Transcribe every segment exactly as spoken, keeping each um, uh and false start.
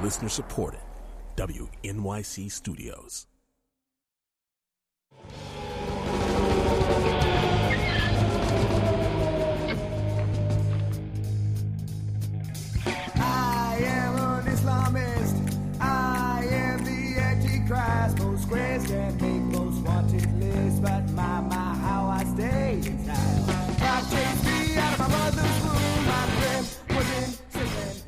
Listener supported. W N Y C Studios. I am an Islamist. I am the Antichrist. Most squares can make most wanted lists, but my, my, how I stay in style. God chased me out of my mother's womb. My dream was in sin.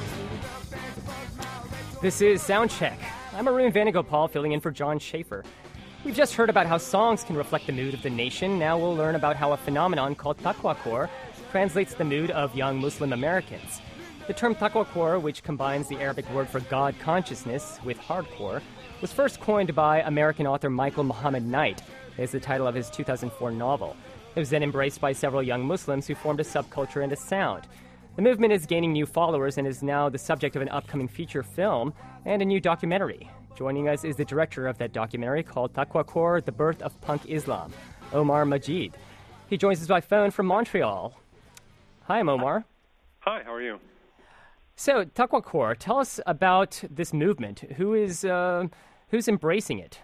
This is Soundcheck. I'm Arun Vanagopal filling in for John Schaefer. We've just heard about how songs can reflect the mood of the nation. Now we'll learn about how a phenomenon called Taqwa translates the mood of young Muslim Americans. The term Taqwa, which combines the Arabic word for God consciousness with hardcore, was first coined by American author Michael Muhammad Knight as the title of his two thousand four novel. It was then embraced by several young Muslims who formed a subculture and a sound. The movement is gaining new followers and is now the subject of an upcoming feature film and a new documentary. Joining us is the director of that documentary called Taqwa, The Birth of Punk Islam, Omar Majid. He joins us by phone from Montreal. Hi, I'm Omar. Hi, how are you? So, Taqwa, tell us about this movement. Who is uh, who's embracing it?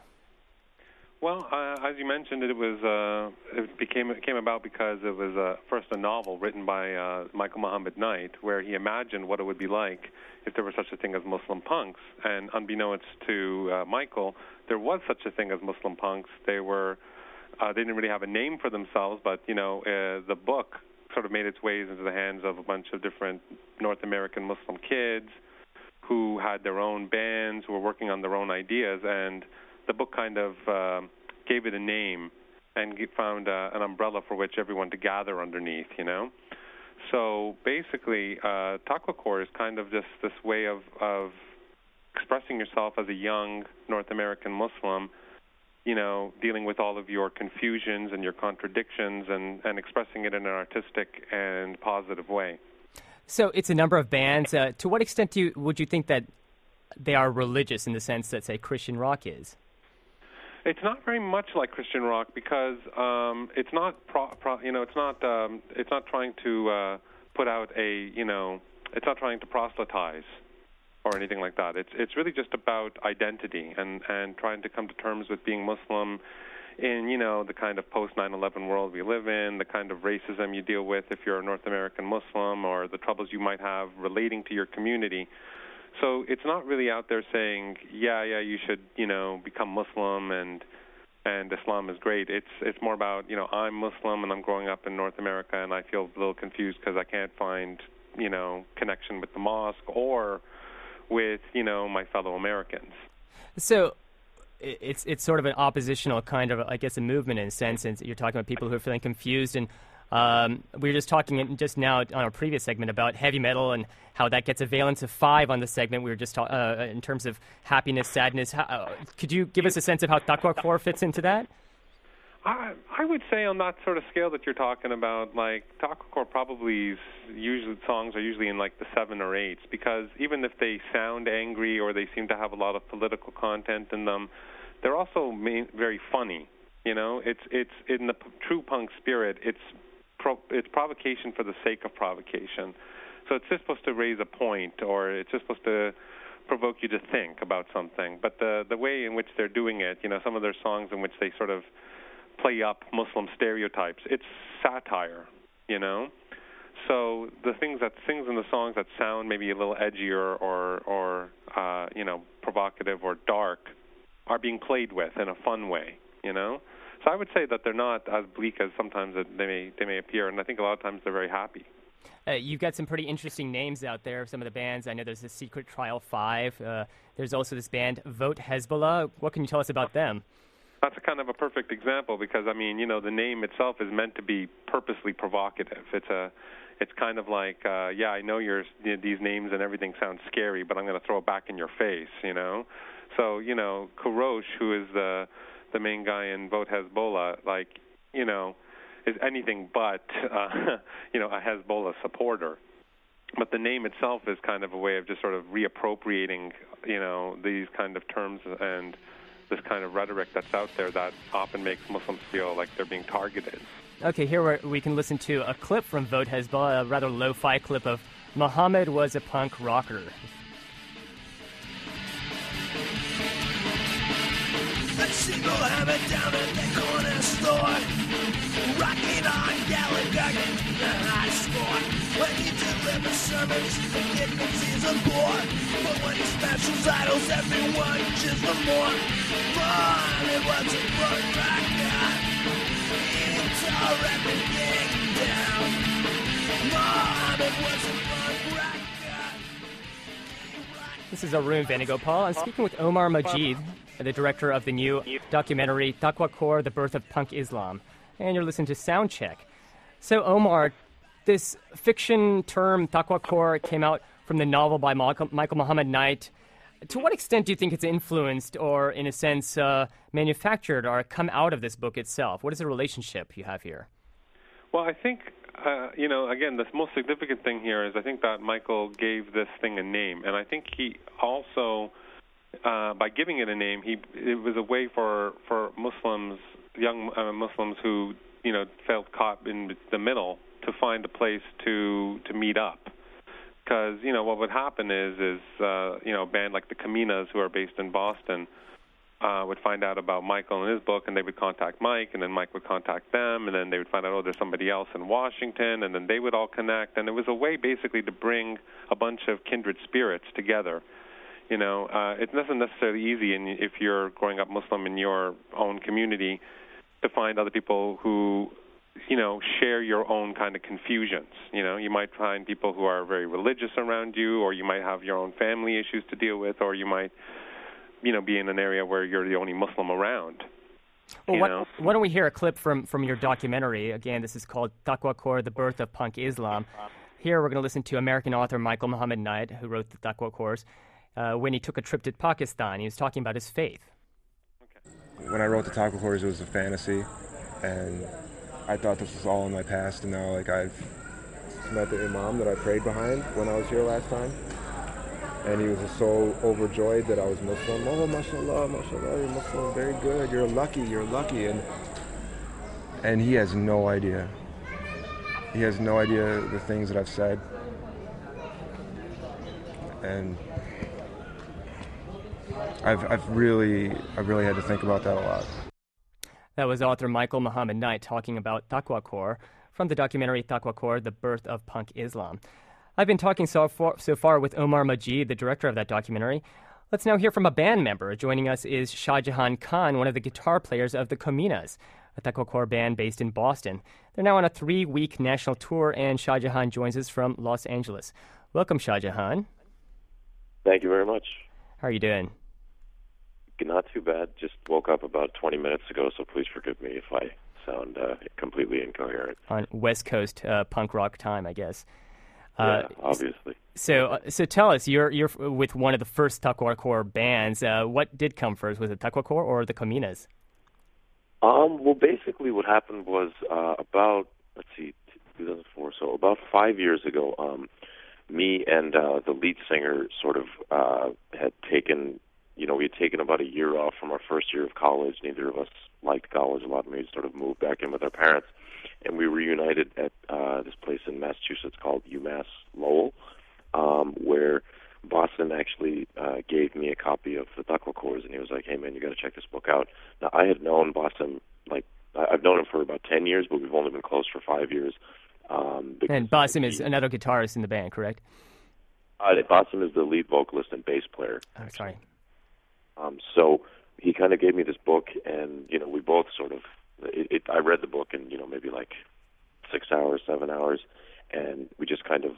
Well, uh, as you mentioned, it was uh, it became it came about because it was uh, first a novel written by uh, Michael Muhammad Knight, where he imagined what it would be like if there were such a thing as Muslim punks. And unbeknownst to uh, Michael, there was such a thing as Muslim punks. They were uh, they didn't really have a name for themselves, but you know, uh, the book sort of made its ways into the hands of a bunch of different North American Muslim kids who had their own bands, who were working on their own ideas, and the book kind of uh, gave it a name and found uh, an umbrella for which everyone to gather underneath, you know? So basically, uh, Taqwa is kind of just this way of, of expressing yourself as a young North American Muslim, you know, dealing with all of your confusions and your contradictions and, and expressing it in an artistic and positive way. So it's a number of bands. Uh, to what extent do you, would you think that they are religious in the sense that, say, Christian rock is? It's not very much like Christian rock because um, it's not, pro, pro, you know, it's not, um, it's not trying to uh, put out a, you know, it's not trying to proselytize or anything like that. It's it's really just about identity and, and trying to come to terms with being Muslim in, you know, the kind of post nine eleven world we live in, the kind of racism you deal with if you're a North American Muslim, or the troubles you might have relating to your community. So it's not really out there saying, yeah, yeah, you should, you know, become Muslim and and Islam is great. It's it's more about, you know, I'm Muslim and I'm growing up in North America and I feel a little confused because I can't find, you know, connection with the mosque or with, you know, my fellow Americans. So it's it's sort of an oppositional kind of, I guess, a movement in a sense, and you're talking about people who are feeling confused. And um, we were just talking just now on our previous segment about heavy metal and how that gets a valence of five on the segment. We were just talking uh, in terms of happiness, sadness. How, uh, could you give us a sense of how Taqwa fits into that? I, I would say on that sort of scale that you're talking about, like, Taqwa probably is usually, songs are usually in like the seven or eights, because even if they sound angry or they seem to have a lot of political content in them, they're also main, very funny. You know, it's it's in the p- true punk spirit. It's pro, it's provocation for the sake of provocation. So it's just supposed to raise a point, or it's just supposed to provoke you to think about something. But the the way in which they're doing it, you know, some of their songs in which they sort of play up Muslim stereotypes, it's satire, you know. So the things that things in the songs that sound maybe a little edgier or or uh, you know, provocative or dark are being played with in a fun way, you know. So I would say that they're not as bleak as sometimes they may they may appear, and I think a lot of times they're very happy. Uh, you've got some pretty interesting names out there. Some of the bands, I know there's the Secret Trial Five. Uh, there's also this band Vote Hezbollah. What can you tell us about them? That's a kind of a perfect example because, I mean, you know, the name itself is meant to be purposely provocative. It's a, it's kind of like, uh, yeah, I know you're, you know, these names and everything sounds scary, but I'm going to throw it back in your face, you know. So, you know, Kurosh, who is the the main guy in Vote Hezbollah, like, you know, is anything but, uh, you know, a Hezbollah supporter. But the name itself is kind of a way of just sort of reappropriating, you know, these kind of terms and this kind of rhetoric that's out there that often makes Muslims feel like they're being targeted. Okay, here we can listen to a clip from Vote Hezbollah, a rather lo-fi clip of Muhammad Was a Punk Rocker. single hammer down at the corner store. Rocking on Gallagher, getting a high score. When he delivers sermons, the dignitaries are poor. But when he smashes idols, everyone cheers for more. Mom, it was a punk rocker. He tore everything down. Mom, it was a punk rocker. This is Arun Venugopal. I'm speaking with Omar Majid, the director of the new documentary Taqwa Core, The Birth of Punk Islam. And you're listening to Soundcheck. So, Omar, this fiction term, Taqwa Core, came out from the novel by Michael, Michael Muhammad Knight. To what extent do you think it's influenced or, in a sense, uh, manufactured or come out of this book itself? What is the relationship you have here? Well, I think, uh, you know, again, the most significant thing here is I think that Michael gave this thing a name. And I think he also, uh, by giving it a name, he it was a way for, for Muslims, young uh, Muslims who, you know, felt caught in the middle to find a place to to meet up. Because, you know, what would happen is, is uh, you know, a band like the Caminas, who are based in Boston, uh, would find out about Michael and his book, and they would contact Mike, and then Mike would contact them, and then they would find out, oh, there's somebody else in Washington, and then they would all connect. And it was a way basically to bring a bunch of kindred spirits together. You know, uh, it wasn't necessarily easy in, if you're growing up Muslim in your own community to find other people who, you know, share your own kind of confusions. You know, you might find people who are very religious around you, or you might have your own family issues to deal with, or you might, you know, be in an area where you're the only Muslim around. Well, what, why don't we hear a clip from, from your documentary? Again, this is called Taqwa Core, The Birth of Punk Islam. Here we're going to listen to American author Michael Muhammad Knight, who wrote the Taqwa Cores, uh, when he took a trip to Pakistan. He was talking about his faith. When I wrote the Taqwa Cores, it was a fantasy, and I thought this was all in my past, and now like I've met the imam that I prayed behind when I was here last time, and he was just so overjoyed that I was Muslim. Oh, mashallah, mashallah, you're Muslim, very good, you're lucky, you're lucky, and and he has no idea. He has no idea the things that I've said, and I've I've really I've really had to think about that a lot. That was author Michael Muhammad Knight talking about Taqwa Core from the documentary Taqwa Core, The Birth of Punk Islam. I've been talking so far, so far with Omar Majid, the director of that documentary. Let's now hear from a band member. Joining us is Shah Jahan Khan, one of the guitar players of the Caminas, a Taqwa Core band based in Boston. They're now on a three-week national tour, and Shah Jahan joins us from Los Angeles. Welcome, Shah Jahan. Thank you very much. How are you doing? Not too bad. Just woke up about twenty minutes ago, so please forgive me if I sound uh, completely incoherent. On West Coast uh, punk rock time, I guess. Uh, yeah, uh, obviously. So, uh, so tell us, you're you're with one of the first Taqwa Core bands. Uh, what did come first? Was it Taqwa Core or the Caminas? Um. Well, basically, what happened was uh, about let's see, two thousand four. So about five years ago, um, me and uh, the lead singer sort of uh, had taken. You know, we had taken about a year off from our first year of college. Neither of us liked college a lot, and we sort of moved back in with our parents. And we reunited at uh, this place in Massachusetts called UMass Lowell, um, where Boston actually uh, gave me a copy of the Taqwa Cores, and he was like, hey, man, you got to check this book out. Now, I had known Boston, like, I've known him for about ten years, but we've only been close for five years. Um, and Basim is another guitarist in the band, correct? Uh, Basim is the lead vocalist and bass player. Oh, sorry. Um, so he kind of gave me this book, and, you know, we both sort of, it, it, I read the book in, you know, maybe like six hours, seven hours, and we just kind of,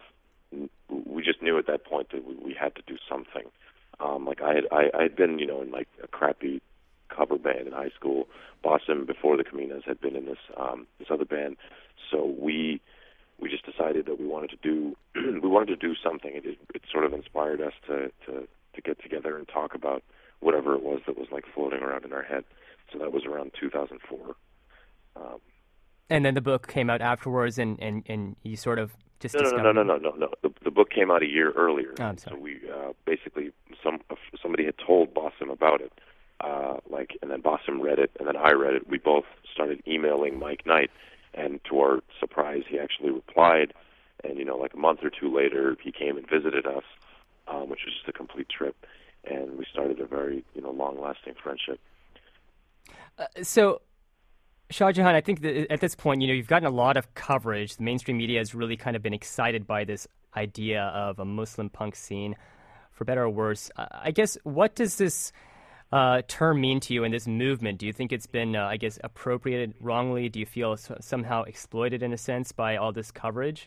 we just knew at that point that we, we had to do something. Um, like I had, I, I had been, you know, in like a crappy cover band in high school. Basim, before the Caminas, had been in this, um, this other band. So we, we just decided that we wanted to do, we wanted to do something. It, it sort of inspired us to, to, to get together and talk about whatever it was that was like floating around in our head. So that was around two thousand four. Um, and then the book came out afterwards, and, and, and you sort of just no, discovered... No, no, no, no, no, no. The, the book came out a year earlier. Oh, I'm sorry. So we uh, basically, some somebody had told Basim about it, uh, like, and then Basim read it, and then I read it. We both started emailing Mike Knight, and to our surprise, he actually replied. And, you know, like a month or two later, he came and visited us, um, which was just a complete trip. And we started a very, you know, long-lasting friendship. Uh, so, Shah Jahan, I think that at this point, you know, you've gotten a lot of coverage. The mainstream media has really kind of been excited by this idea of a Muslim punk scene, for better or worse. Uh, I guess, what does this uh, term mean to you in this movement? Do you think it's been, uh, I guess, appropriated wrongly? Do you feel s- somehow exploited in a sense by all this coverage?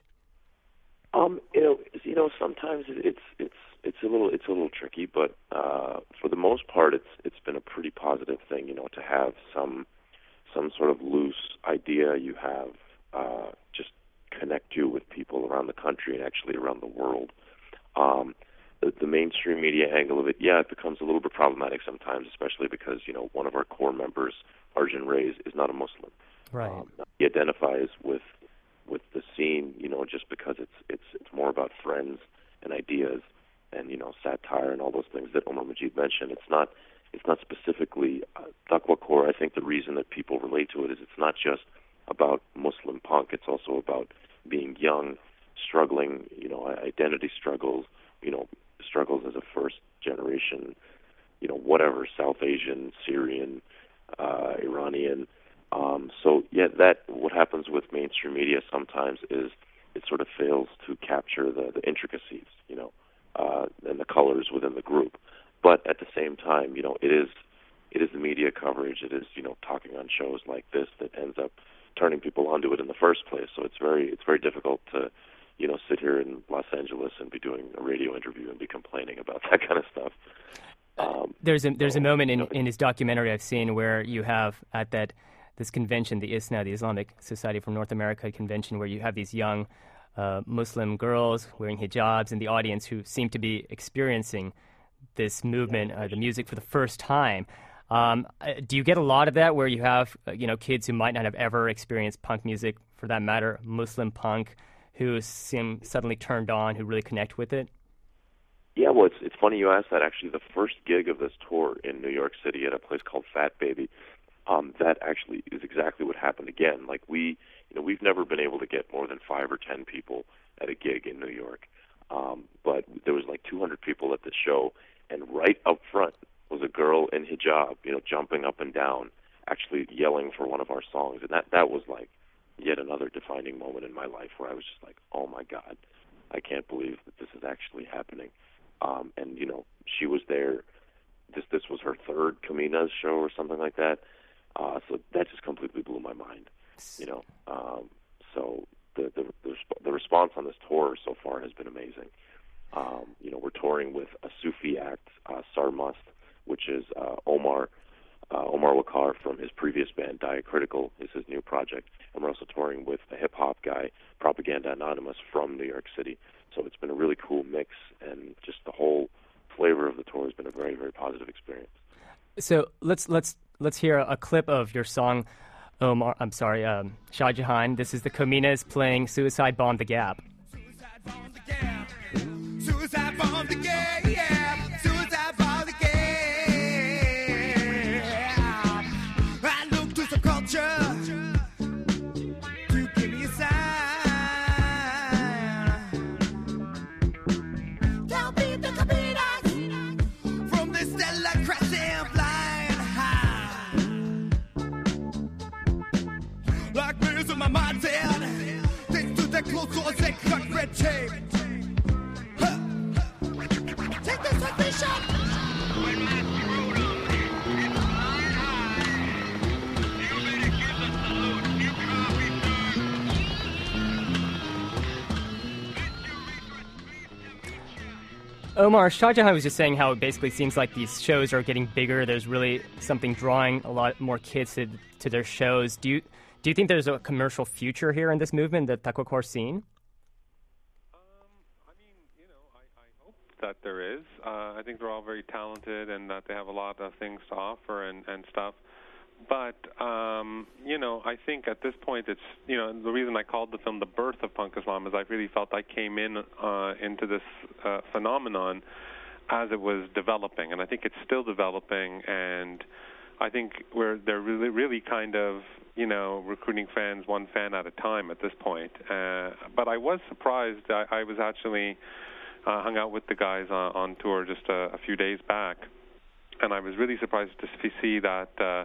Um, you know, you know, sometimes it's it's it's a little it's a little tricky, but uh, for the most part, it's it's been a pretty positive thing. You know, to have some some sort of loose idea you have uh, just connect you with people around the country and actually around the world. Um, the, the mainstream media angle of it, yeah, it becomes a little bit problematic sometimes, especially because you know one of our core members, Arjun Reyes, is not a Muslim. Right. Um, he identifies with with the scene, you know, just because it's it's it's more about friends and ideas and you know satire and all those things that Omar Majid mentioned. It's not it's not specifically uh, Taqwa Core. I think the reason that people relate to it is it's not just about Muslim punk. It's also about being young, struggling, you know, identity struggles, you know, struggles as a first generation, you know, whatever, South Asian, Syrian, uh, Iranian. Um, so, yeah, that what happens with mainstream media sometimes is it sort of fails to capture the, the intricacies, you know, uh, and the colors within the group. But at the same time, you know, it is it is the media coverage, it is, you know, talking on shows like this that ends up turning people onto it in the first place. So it's very it's very difficult to, you know, sit here in Los Angeles and be doing a radio interview and be complaining about that kind of stuff. Um, there's a there's so, a moment in, you know, in his documentary I've seen where you have at that this convention, the I S N A, the Islamic Society for North America convention, where you have these young uh, Muslim girls wearing hijabs in the audience who seem to be experiencing this movement, uh, the music, for the first time. Um, uh, do you get a lot of that where you have, uh, you know, kids who might not have ever experienced punk music, for that matter, Muslim punk, who seem suddenly turned on, who really connect with it? Yeah, well, it's it's funny you asked that. Actually, the first gig of this tour in New York City at a place called Fat Baby, um, that actually is exactly what happened again. Like we, you know, we've never been able to get more than five or ten people at a gig in New York, um, but there was like two hundred people at the show, and right up front was a girl in hijab, you know, jumping up and down, actually yelling for one of our songs, and that that was like yet another defining moment in my life where I was just like, oh my God, I can't believe that this is actually happening. Um, and you know, she was there. This this was her third Kamina's show or something like that. Uh, so that just completely blew my mind. You know, um, so the the the, resp- the response on this tour so far has been amazing. Um, you know, we're touring with a Sufi act, uh, Sarmast, which is uh, Omar uh, Omar Wakar from his previous band, Diacritical, is his new project. And we're also touring with a hip-hop guy, Propaganda Anonymous, from New York City. So it's been a really cool mix, and just the whole flavor of the tour has been a very, very positive experience. So let's let's let's hear a clip of your song, Omar. I'm sorry, um, Shah Jahan. This is the Kaminas playing "Suicide Bomb the Gap." Suicide bomb the gap. Suicide bomb the gap. Yeah. Suicide bomb the gap. I look to some culture to give me a sign. Don't be the Kaminas from the stellar crescent flying high. Like this in my mindset, thanks to the close doors that cut red tape. Huh. Take this like this shot. Omar, Shah Jahan was just saying how it basically seems like these shows are getting bigger. There's really something drawing a lot more kids to, to their shows. Do you do you think there's a commercial future here in this movement, the Taqwa Core scene? That there is. Uh, I think they're all very talented and that they have a lot of things to offer and, and stuff. But, um, you know, I think at this point it's, you know, the reason I called the film The Birth of Punk Islam is I really felt I came in uh, into this uh, phenomenon as it was developing. And I think it's still developing, and I think we're they're really, really kind of, you know, recruiting fans one fan at a time at this point. Uh, but I was surprised. I, I was actually... Uh, hung out with the guys on, on tour just a, a few days back, and I was really surprised to see that, uh,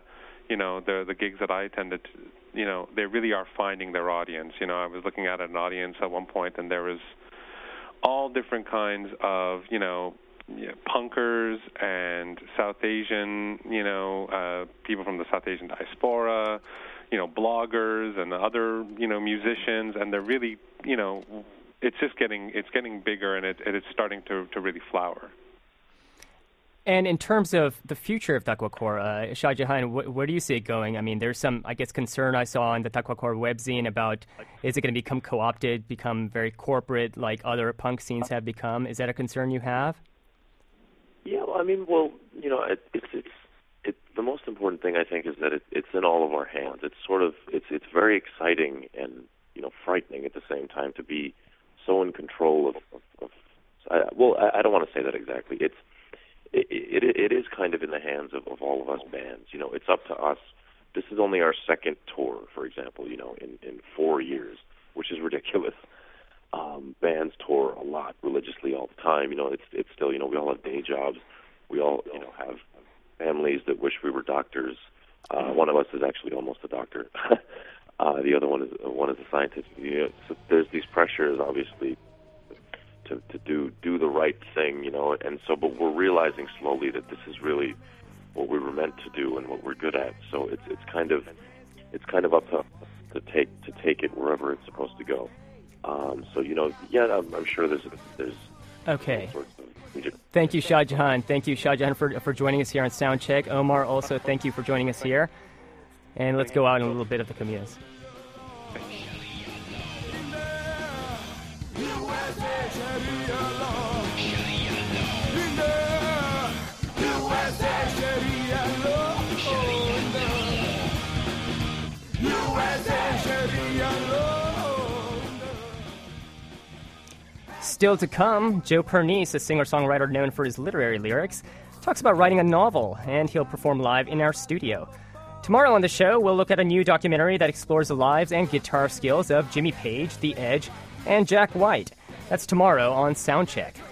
you know, the the gigs that I attended, you know, they really are finding their audience. You know, I was looking at an audience at one point, and there was all different kinds of, you know, yeah, punkers and South Asian, you know, uh, people from the South Asian diaspora, you know, bloggers and other, you know, musicians, and they're really, you know, it's just getting it's getting bigger, and it, it's starting to, to really flower. And in terms of the future of Takwakor, uh, Shah Jahan, wh- where do you see it going? I mean, there's some, I guess, concern I saw in the Takwakor webzine about is it going to become co-opted, become very corporate like other punk scenes have become? Is that a concern you have? Yeah, well, I mean, well, you know, it, it's it's it, the most important thing I think is that it, it's in all of our hands. It's sort of it's it's very exciting and, you know, frightening at the same time to be so in control of. of, of I, well, I, I don't want to say that exactly. It's it, it it is kind of in the hands of, of all of us bands. You know, it's up to us. This is only our second tour, for example. You know, in in four years, which is ridiculous. Um, bands tour a lot religiously all the time. You know, it's it's still, you know, we all have day jobs. We all, you know, have families that wish we were doctors. Uh, one of us is actually almost a doctor. uh, the other one is one is a scientist. You know, so there's these pressures, obviously, to to do do the right thing. You know, and so, but we're realizing slowly that this is really what we were meant to do and what we're good at. So it's it's kind of it's kind of up to to take to take it wherever it's supposed to go. Um, so, you know, yeah, I'm, I'm sure there's there's okay. Sorts of, thank you, Shah Jahan. Thank you, Shah Jahan, for for joining us here on Soundcheck. Omar, also thank you for joining us here. And let's go out in a little bit of the Camillas. Still to come, Joe Pernice, a singer-songwriter known for his literary lyrics, talks about writing a novel, and he'll perform live in our studio. Tomorrow on the show, we'll look at a new documentary that explores the lives and guitar skills of Jimmy Page, The Edge, and Jack White. That's tomorrow on Soundcheck.